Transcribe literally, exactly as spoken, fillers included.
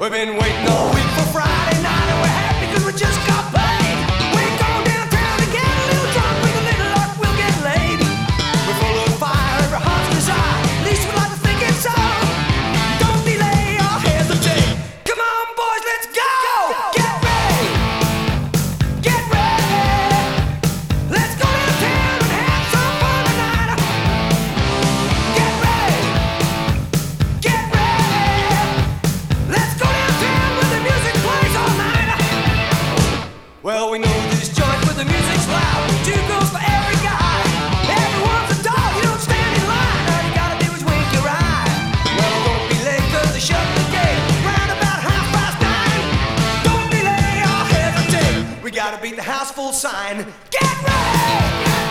We've been waiting all week for Friday night, and we're happy because we just got paid. We're going downtown to get a little drunk, with a little luck we'll get laid. We're full of fire, every heart's desire, at least we like to think it's so. Don't delay or hesitate. Come on, boys, let's go. Get ready, get ready. Let's go downtown and have some fun tonight. Get ready, get ready. Let's go downtown where the music plays all night. Well, we know this joint where the music's loud. Two girls for every guy. Everyone's a dog, you don't stand in line. All you gotta do is wink your eye. Well, don't be late cause they shut the gate round about half past nine. Don't delay or hesitate. We gotta beat the house full sign. Get ready!